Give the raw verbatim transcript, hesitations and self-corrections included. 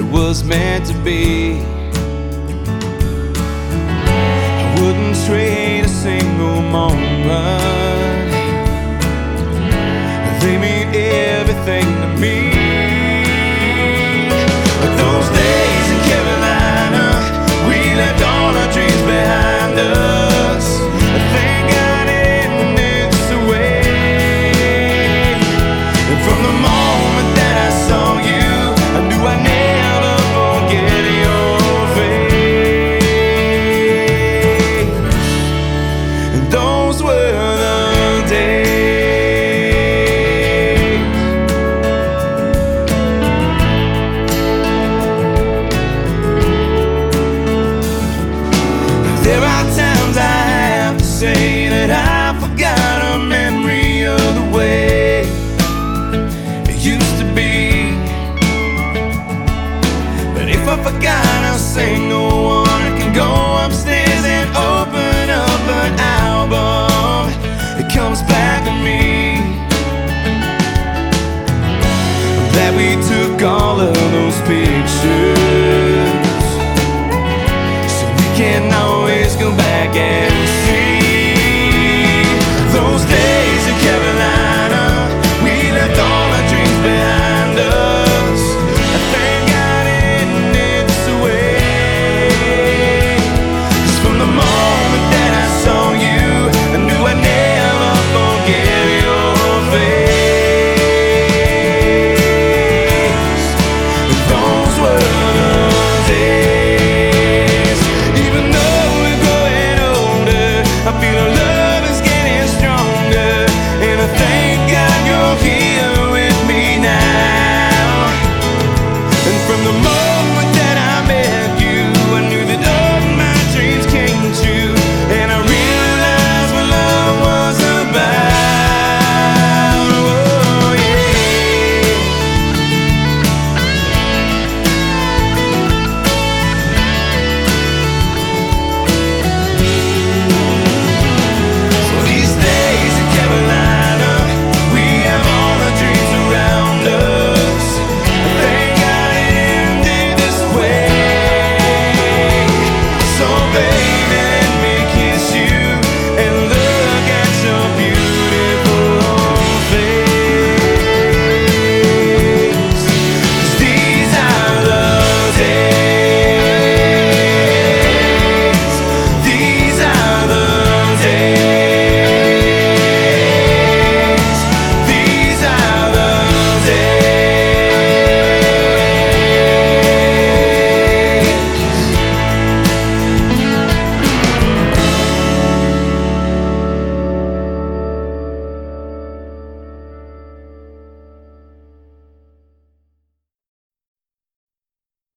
it was meant to be. I wouldn't trade a single moment. They mean everything to me. But those days in Carolina, we left all our dreams behind us. I thank God it ended this way. And from the moment that I saw you, I knew I'd never forget your face. And those were the days. There are times I have to say that I forgot a memory of the way it used to be. But if I forgot a single one, I can go upstairs and open up an album. It comes back to me that we took all of those pictures, so we can always go back and